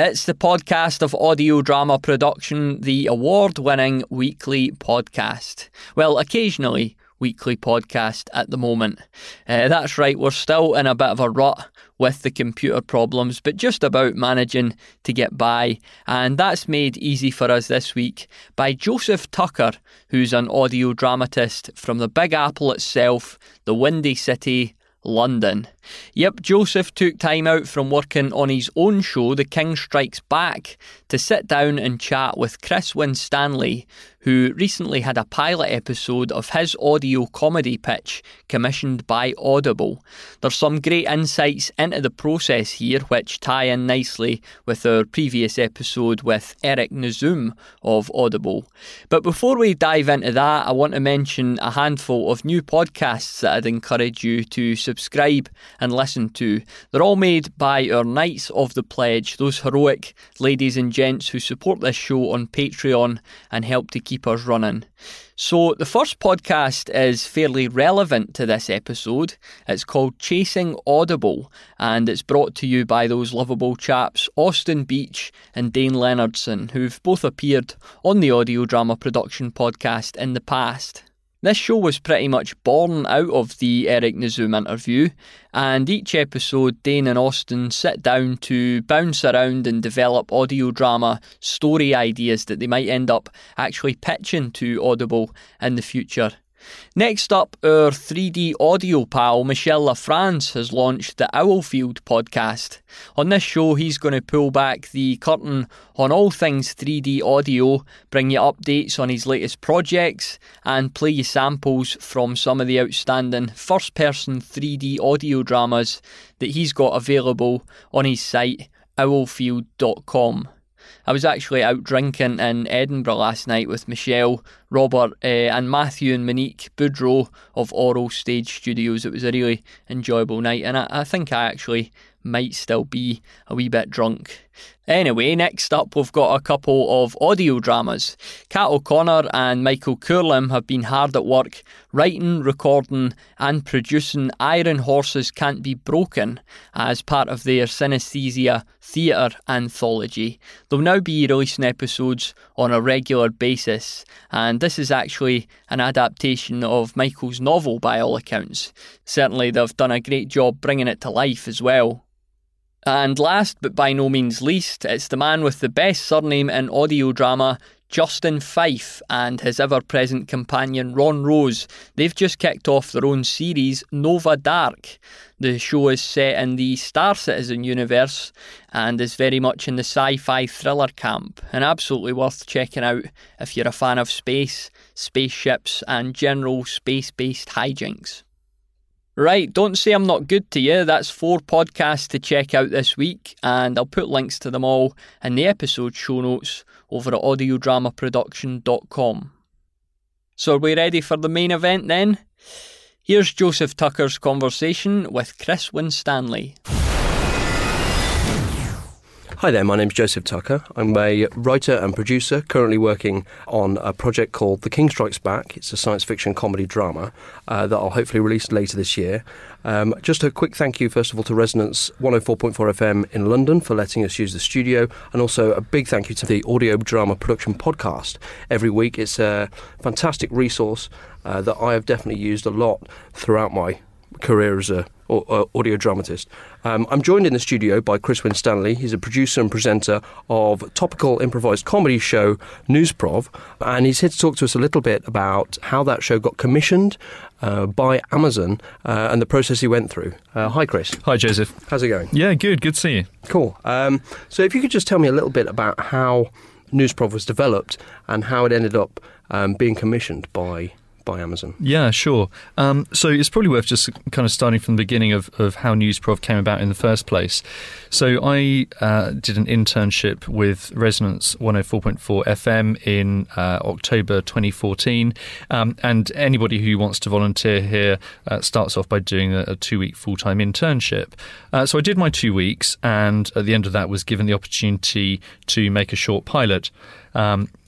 It's the podcast of audio drama production, the award-winning weekly podcast. Well, occasionally weekly podcast at the moment. That's right, we're still in a bit of a rut with the computer problems, but just about managing to get by. And that's made easy for us this week by Joseph Tucker, who's an audio dramatist from the Big Apple itself, the Windy City, London. Yep, Joseph took time out from working on his own show, The King Strikes Back, to sit down and chat with Chris Winstanley, who recently had a pilot episode of his audio comedy pitch commissioned by Audible. There's some great insights into the process here, which tie in nicely with our previous episode with Eric Nazum of Audible. But before we dive into that, I want to mention a handful of new podcasts that I'd encourage you to subscribe and listen to. They're all made by our Knights of the Pledge, those heroic ladies and gents who support this show on Patreon and help to keep us running. So the first podcast is fairly relevant to this episode. It's called Chasing Audible, and it's brought to you by those lovable chaps Austin Beach and Dane Leonardson, who've both appeared on the audio drama production podcast in the past. This show was pretty much born out of the Eric Nazum interview, and each episode Dane and Austin sit down to bounce around and develop audio drama story ideas that they might end up actually pitching to Audible in the future. Next up, our 3D audio pal Michel Lafrance has launched the Owlfield podcast. On this show, he's going to pull back the curtain on all things 3D audio, bring you updates on his latest projects, and play you samples from some of the outstanding first-person 3D audio dramas that he's got available on his site, owlfield.com. I was actually out drinking in Edinburgh last night with Michelle, Robert and Matthew and Monique Boudreau of Oral Stage Studios. It was a really enjoyable night, and I think I actually might still be a wee bit drunk. Anyway, next up we've got a couple of audio dramas. Kat O'Connor and Michael Courlam have been hard at work writing, recording and producing Iron Horses Can't Be Broken as part of their Synesthesia Theatre anthology. They'll now be releasing episodes on a regular basis, and this is actually an adaptation of Michael's novel by all accounts. Certainly they've done a great job bringing it to life as well. And last but by no means least, it's the man with the best surname in audio drama, Justin Fife, and his ever-present companion Ron Rose. They've just kicked off their own series, Nova Dark. The show is set in the Star Citizen universe and is very much in the sci-fi thriller camp, and absolutely worth checking out if you're a fan of space, spaceships and general space-based hijinks. Right, don't say I'm not good to you. That's 4 podcasts to check out this week, and I'll put links to them all in the episode show notes over at audiodramaproduction.com. So are we ready for the main event then? Here's Joseph Tucker's conversation with Chris Winstanley. Hi there, my name's Joseph Tucker. I'm a writer and producer currently working on a project called The King Strikes Back. It's a science fiction comedy drama that I'll hopefully release later this year. Just a quick thank you, first of all, to Resonance 104.4 FM in London for letting us use the studio, and also a big thank you to the Audio Drama Production Podcast. Every week it's a fantastic resource that I have definitely used a lot throughout my career as a audio dramatist. I'm joined in the studio by Chris Winstanley. He's a producer and presenter of topical improvised comedy show Newsprov, and he's here to talk to us a little bit about how that show got commissioned by Amazon and the process he went through. Hi, Chris. Hi, Joseph. How's it going? Yeah, good to see you. Cool. So if you could just tell me a little bit about how Newsprov was developed and how it ended up being commissioned by Amazon. Yeah, sure. So it's probably worth just kind of starting from the beginning of how Newsprov came about in the first place. So I did an internship with Resonance 104.4 FM in October 2014, and anybody who wants to volunteer here starts off by doing a 2-week full-time internship. So I did my 2 weeks, and at the end of that was given the opportunity to make a short pilot.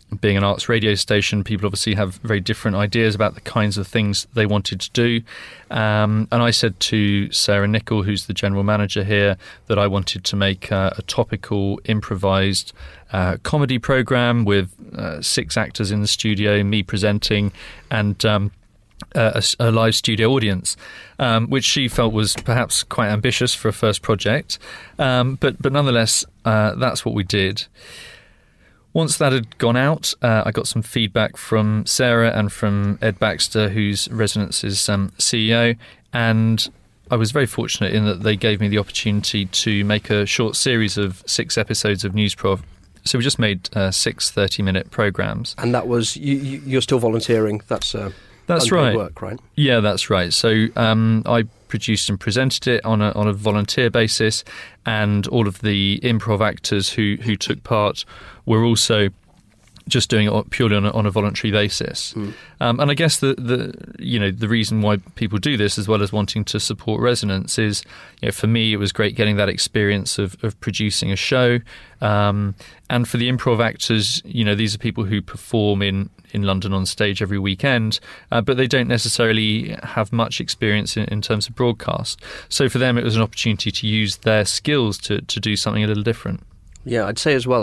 being an arts radio station, people obviously have very different ideas about the kinds of things they wanted to do. And I said to Sarah Nichol, who's the general manager here, that I wanted to make a topical, improvised comedy programme with 6 actors in the studio, me presenting, and a live studio audience, which she felt was perhaps quite ambitious for a first project. But nonetheless, that's what we did. Once that had gone out, I got some feedback from Sarah and from Ed Baxter, whose Resonance is CEO, and I was very fortunate in that they gave me the opportunity to make a short series of 6 episodes of Newsprov. So we just made 6 30-minute programmes. And that was, you're still volunteering, that's right. Work, right? Yeah, that's right. So I produced and presented it on a volunteer basis, and all of the improv actors who took part were also just doing it purely on a voluntary basis. And I guess the reason why people do this, as well as wanting to support Resonance, is, for me it was great getting that experience of producing a show. And for the improv actors, these are people who perform in London on stage every weekend, but they don't necessarily have much experience in terms of broadcast. So for them, it was an opportunity to use their skills to do something a little different. Yeah, I'd say as well,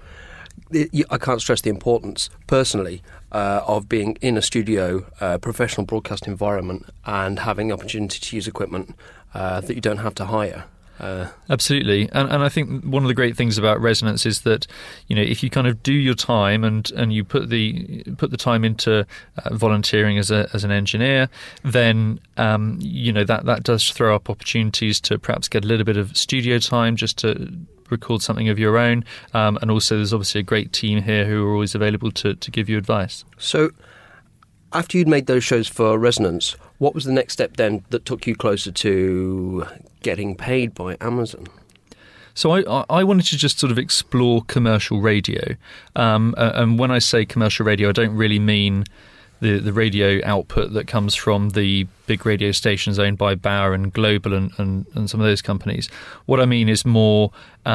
I can't stress the importance, personally, of being in a studio, professional broadcast environment, and having the opportunity to use equipment that you don't have to hire. Absolutely, and I think one of the great things about Resonance is that if you kind of do your time and you put the time into volunteering as an engineer, then that does throw up opportunities to perhaps get a little bit of studio time just to record something of your own, and also there's obviously a great team here who are always available to give you advice. So after you'd made those shows for Resonance, what was the next step then that took you closer to getting paid by Amazon? So I wanted to just sort of explore commercial radio. And when I say commercial radio, I don't really mean the radio output that comes from the big radio stations owned by Bauer and Global and some of those companies. What I mean is more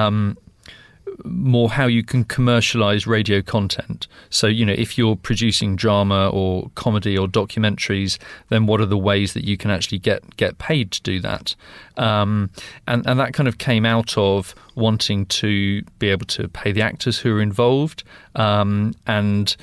how you can commercialise radio content. So, if you're producing drama or comedy or documentaries, then what are the ways that you can actually get paid to do that? And that kind of came out of wanting to be able to pay the actors who are involved, and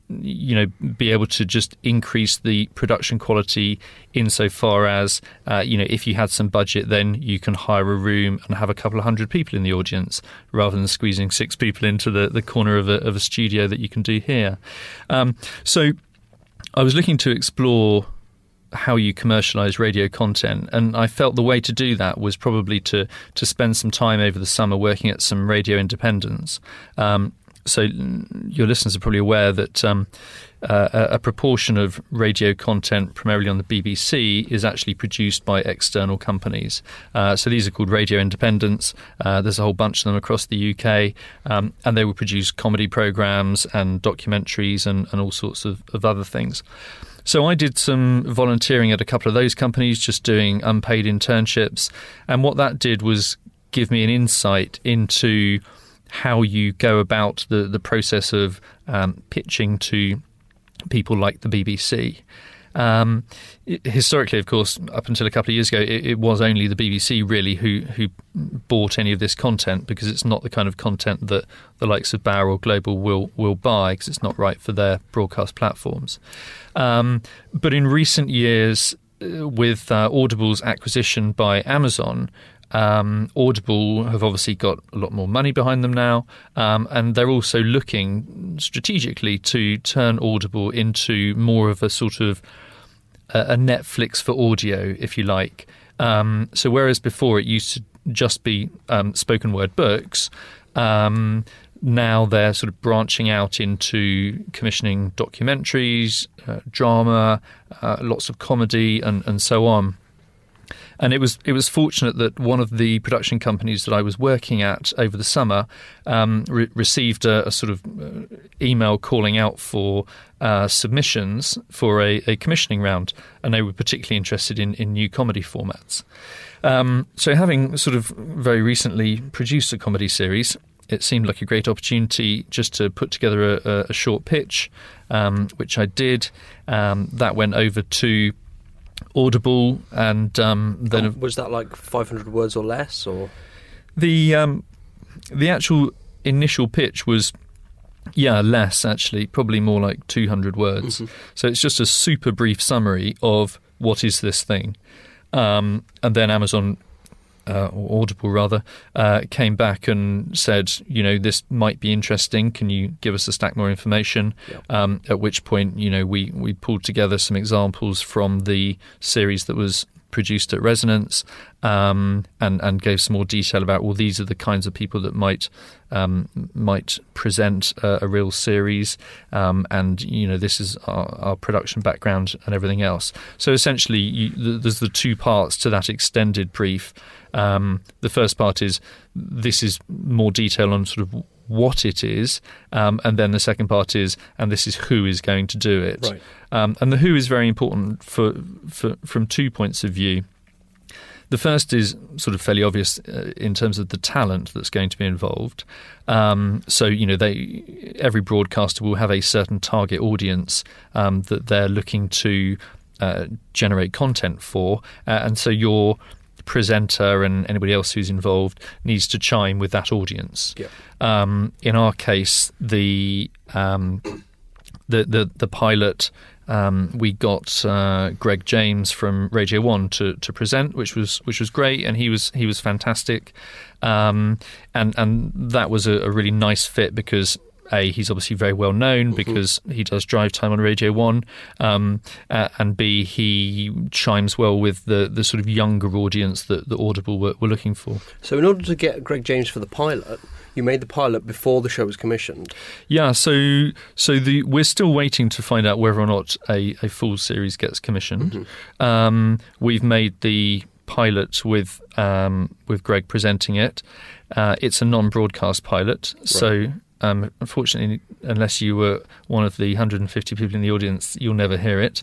be able to just increase the production quality insofar as, if you had some budget, then you can hire a room and have a couple of hundred people in the audience rather than squeezing 6 people into the corner of a studio that you can do here. So I was looking to explore how you commercialise radio content, and I felt the way to do that was probably to spend some time over the summer working at some radio independents. So your listeners are probably aware that a proportion of radio content, primarily on the BBC, is actually produced by external companies. So these are called radio independents. There's a whole bunch of them across the UK, and they will produce comedy programmes and documentaries and all sorts of other things. So I did some volunteering at a couple of those companies, just doing unpaid internships. And what that did was give me an insight into how you go about the process of pitching to people like the BBC. Historically, of course, up until a couple of years ago, it was only the BBC really who bought any of this content, because it's not the kind of content that the likes of Bauer or Global will buy, because it's not right for their broadcast platforms. But in recent years, with Audible's acquisition by Amazon, Audible have obviously got a lot more money behind them now, and they're also looking strategically to turn Audible into more of a sort of a Netflix for audio, if you like. So whereas before it used to just be spoken word books, now they're sort of branching out into commissioning documentaries, drama, lots of comedy and so on. And it was fortunate that one of the production companies that I was working at over the summer received a sort of email calling out for submissions for a commissioning round, and they were particularly interested in new comedy formats. So having sort of very recently produced a comedy series, it seemed like a great opportunity just to put together a short pitch, which I did. That went over to Audible, and then was that like 500 words or less, or the actual initial pitch was less, actually, probably more like 200 words. So it's just a super brief summary of what is this thing, and then Amazon or Audible rather came back and said, this might be interesting, can you give us a stack more information? At which point we pulled together some examples from the series that was produced at Resonance, and gave some more detail about, well, these are the kinds of people that might present a real series, and this is our production background and everything else. So essentially, there's the two parts to that extended brief. The first part is, this is more detail on sort of what it is, and then the second part is, and this is who is going to do it. Right. And the who is very important from 2 points of view. The first is sort of fairly obvious in terms of the talent that's going to be involved. So every broadcaster will have a certain target audience that they're looking to generate content for, and so your presenter and anybody else who's involved needs to chime with that audience. In our case, the pilot, we got Greg James from Radio 1 to present, which was great, and he was fantastic, and that was a really nice fit because A, he's obviously very well known because he does drive time on Radio 1, and B, he chimes well with the sort of younger audience that the Audible were looking for. So in order to get Greg James for the pilot, you made the pilot before the show was commissioned? Yeah, so we're still waiting to find out whether or not a full series gets commissioned. We've made the pilot with Greg presenting it. It's a non-broadcast pilot, right. So unfortunately, unless you were one of the 150 people in the audience, you'll never hear it.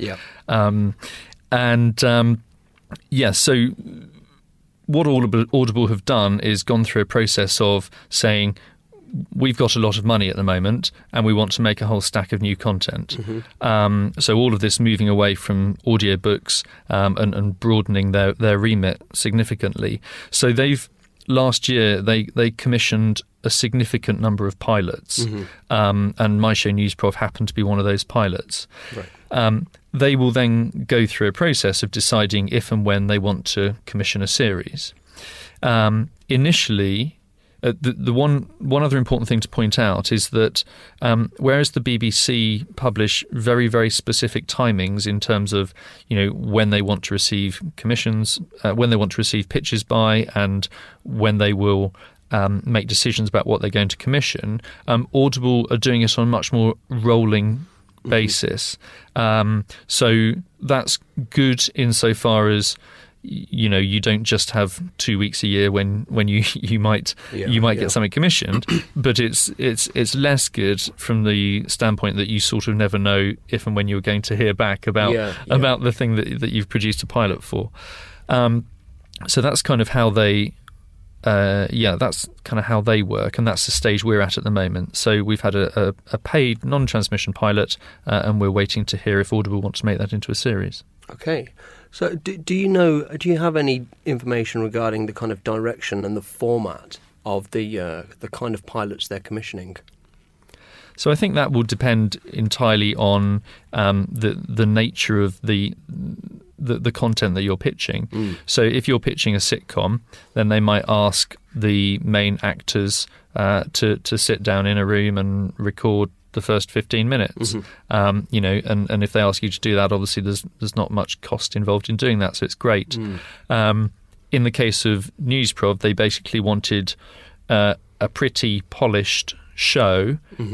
So what Audible have done is gone through a process of saying, we've got a lot of money at the moment and we want to make a whole stack of new content. So all of this moving away from audiobooks and broadening their remit significantly. So last year they commissioned a significant number of pilots, and My Show Newsprof happened to be one of those pilots. Right. They will then go through a process of deciding if and when they want to commission a series. Initially, the one other important thing to point out is that whereas the BBC publish very, very specific timings in terms of when they want to receive commissions, when they want to receive pitches by, and when they will make decisions about what they're going to commission, Audible are doing it on a much more rolling basis. So that's good insofar as you don't just have 2 weeks a year when you might get something commissioned, but it's less good from the standpoint that you sort of never know if and when you're going to hear back about the thing that you've produced a pilot for. So that's kind of how they work, and that's the stage we're at the moment. So we've had a paid non-transmission pilot, and we're waiting to hear if Audible want to make that into a series. Okay. So do you have any information regarding the kind of direction and the format of the kind of pilots they're commissioning? So I think that will depend entirely on the nature of the content that you're pitching. So if you're pitching a sitcom, then they might ask the main actors to sit down in a room and record the first 15 minutes. And if they ask you to do that, obviously there's not much cost involved in doing that, so it's great. In the case of Newsprov, they basically wanted a pretty polished show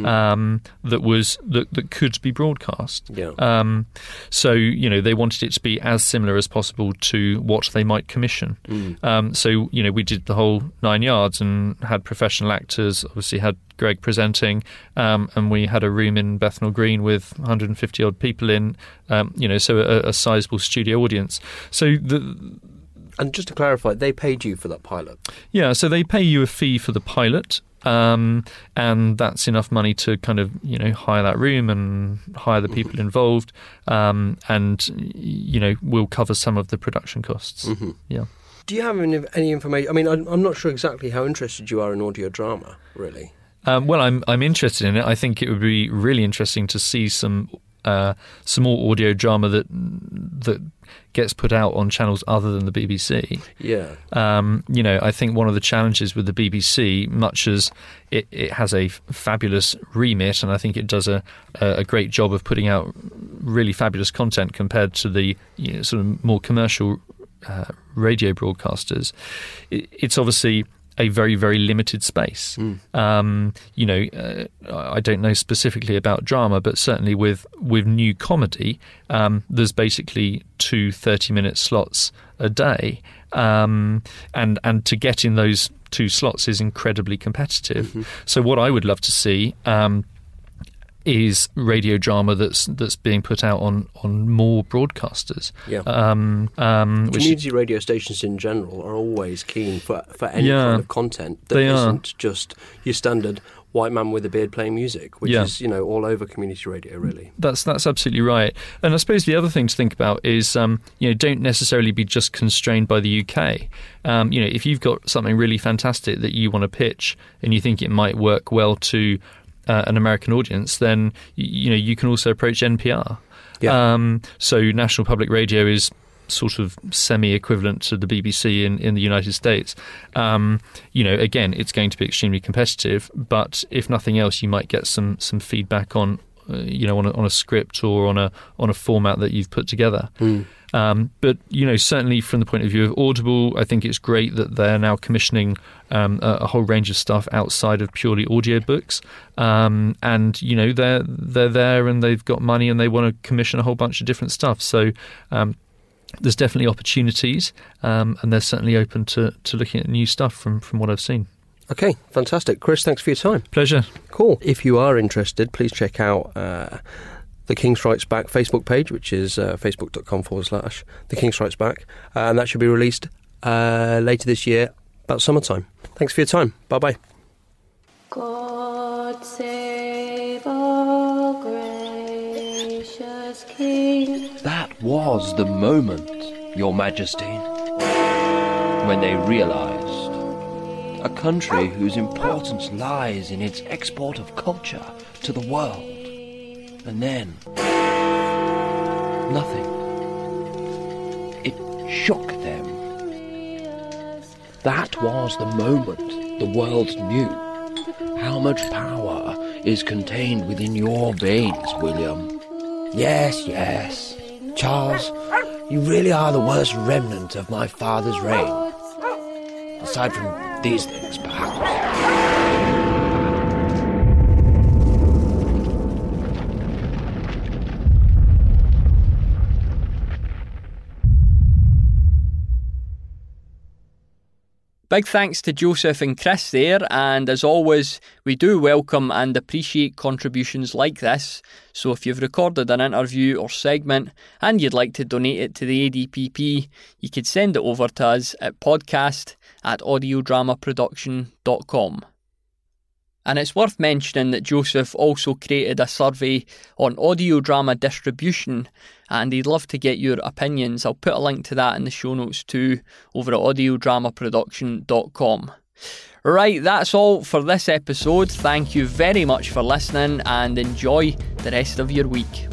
that could be broadcast. So they wanted it to be as similar as possible to what they might commission. So we did the whole 9 yards and had professional actors, obviously had Greg presenting, and we had a room in Bethnal Green with 150 odd people in, so a sizable studio audience. So And just to clarify, they paid you for that pilot? Yeah, so they pay you a fee for the pilot, and that's enough money to kind of, hire that room and hire the people involved, and, we'll cover some of the production costs. Mm-hmm. Yeah. Do you have any information? I mean, I'm not sure exactly how interested you are in audio drama, really. Well, I'm interested in it. I think it would be really interesting to see some more audio drama that gets put out on channels other than the BBC. Yeah. I think one of the challenges with the BBC, much as it has a fabulous remit, and I think it does a great job of putting out really fabulous content compared to the sort of more commercial radio broadcasters, it's obviously a very, very limited space. I don't know specifically about drama, but certainly with new comedy, there's basically 2 30-minute slots a day, and to get in those 2 slots is incredibly competitive. Mm-hmm. So what I would love to see is radio drama that's being put out on more broadcasters. Yeah. Community radio stations in general are always keen for any kind of content that isn't just your standard white man with a beard playing music, which is all over community radio, really. That's absolutely right. And I suppose the other thing to think about is don't necessarily be just constrained by the UK. If you've got something really fantastic that you want to pitch and you think it might work well to an American audience, then you can also approach NPR. Yeah. So National Public Radio is sort of semi-equivalent to the BBC in the United States. Again, it's going to be extremely competitive, but if nothing else, you might get some feedback on on a script or on a format that you've put together. But certainly from the point of view of Audible, I think it's great that they're now commissioning a whole range of stuff outside of purely audiobooks, and they're there and they've got money and they want to commission a whole bunch of different stuff. So there's definitely opportunities, and they're certainly open to looking at new stuff from what I've seen. Okay, fantastic. Chris, thanks for your time. Pleasure. Cool. If you are interested, please check out the King Strikes Back Facebook page, which is facebook.com/The King Strikes Back, and that should be released later this year, about summertime. Thanks for your time. Bye-bye. God save our gracious King. That was the moment, Your Majesty, when they realised a country whose importance lies in its export of culture to the world. And then, nothing. It shook them. That was the moment the world knew how much power is contained within your veins, William. Yes, Charles, you really are the worst remnant of my father's reign. Aside from these things, perhaps. Big thanks to Joseph and Chris there, and as always, we do welcome and appreciate contributions like this, so if you've recorded an interview or segment and you'd like to donate it to the ADPP, you could send it over to us at podcast@audiodramaproduction.com. And it's worth mentioning that Joseph also created a survey on audio drama distribution, and he'd love to get your opinions. I'll put a link to that in the show notes too, over at audiodramaproduction.com. Right, that's all for this episode. Thank you very much for listening, and enjoy the rest of your week.